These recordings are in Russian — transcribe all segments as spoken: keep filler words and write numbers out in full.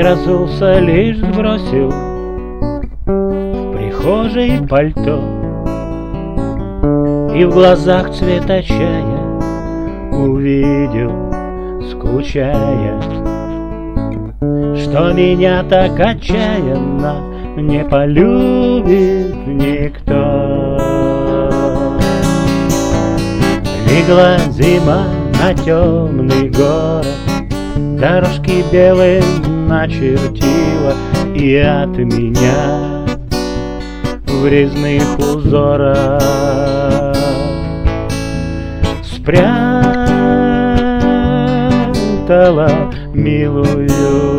разулся, лишь сбросил в прихожей пальто, и в глазах цвет чая увидел, скучая, что меня так отчаянно не полюбит никто. Легла зима на темный город, дорожки белые начертила, и от меня в резных узорах спрятала милую.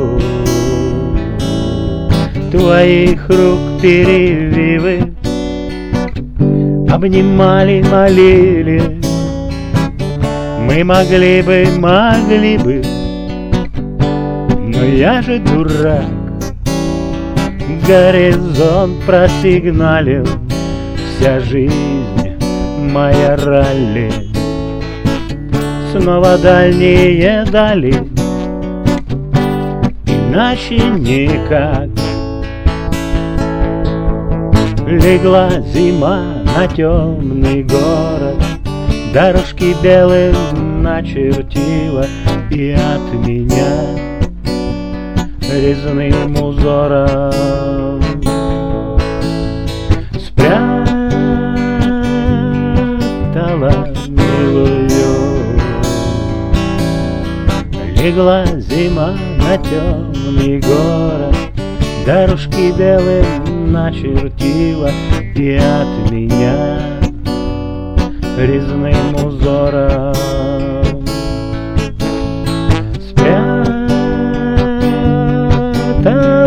Твоих рук перевивы обнимали, молили, мы могли бы, могли бы, но я же дурак. Горизонт просигналил, вся жизнь моя ралли. Снова дальние дали, иначе никак. Легла зима на темный город, дорожки белые начертила, и от меня резным узором спрятала милую. Легла зима на темный город, дорожки белые начертила, и от меня резным узором спрятала